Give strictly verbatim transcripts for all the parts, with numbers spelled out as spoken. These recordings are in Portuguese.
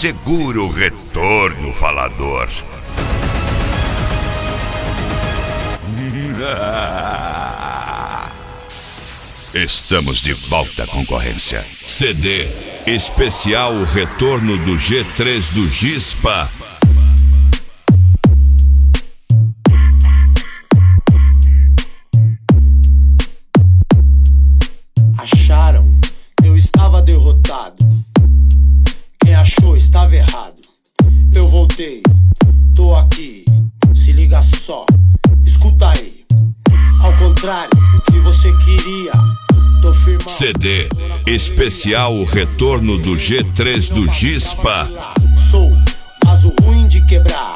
seguro retorno falador. Estamos de volta à concorrência. C D especial o retorno do G três do Gispa. Acharam que eu estava derrotado. Quem achou estava errado. Eu voltei, tô aqui. Se liga só, escuta aí. Ao contrário do que você queria, tô firmão. C D especial o retorno do G três do Gispa. Sou vaso ruim de quebrar.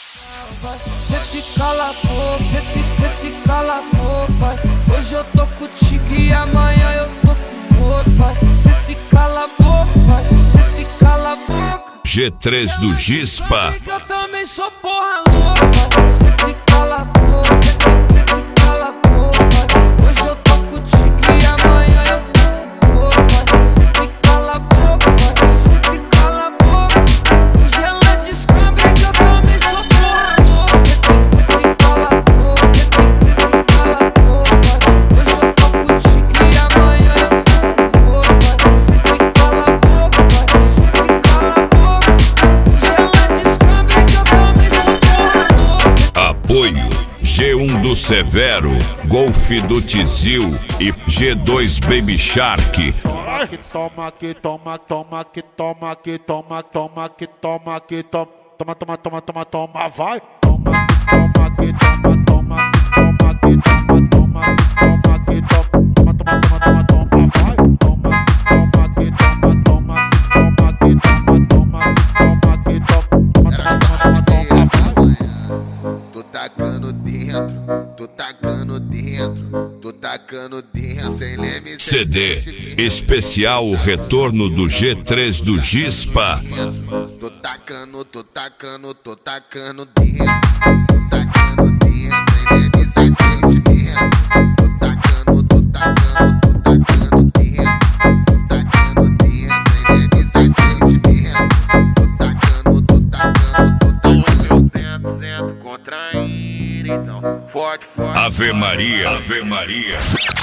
Cê te cala a boca, cê te, cê te cala a boca. Hoje eu tô contigo e amanhã eu tô com outro. Cê te cala a boca, cê te cala a boca. G três do Gispa. Eu também sou porra louca. Cê te cala a boca, cê te cala a boca. Hoje eu tô contigo e amanhã eu tô com outro. Cê te cala a boca, cê te cala a boca. Hoje ela descobre que eu também sou porra louca. Cê te cala a boca, cê te cala a boca. Hoje eu tô contigo e amanhã eu tô com outro. Cê te cala a boca, cê te cala a boca. Hoje ela descobre que eu também sou porra louca. Apoio G um do Severo, Golf do Tizil e G dois Baby Shark. Que toma, que toma, toma, que toma, que toma, toma, que toma, que toma, toma, toma, toma, toma, toma, vai. Toma, que toma, toma, toma, que toma, toma, toma, que toma, toma, toma, toma, toma, vai. Toma, toma, que toma, toma, toma, que toma, toma, toma, que toma, toma, toma, toma, vai. Tô tacando dentro, tô tacando dentro, tô tacando dentro, sem leme, C D especial o retorno do G três do Gispa. Tô tacando, tô tacando, tô tacando dentro, tô tacando dentro, sem leme, sem sentimento. Tô tacando, tô tacando, tô tacando dentro, tô tacando dentro, sem leme, sem sentimento. Tô tacando, tô tacando, tô tacando dentro, sendo contraído, então forte, forte. Ave Maria, Ave Maria.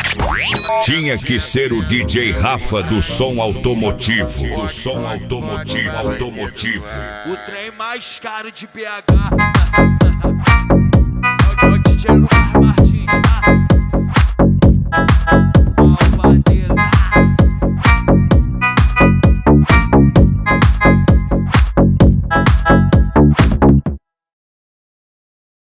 Tinha que ser o D J Rafa do som automotivo. Do som automotivo, automotivo. O trem mais caro de B H é o D J Lucas Martins.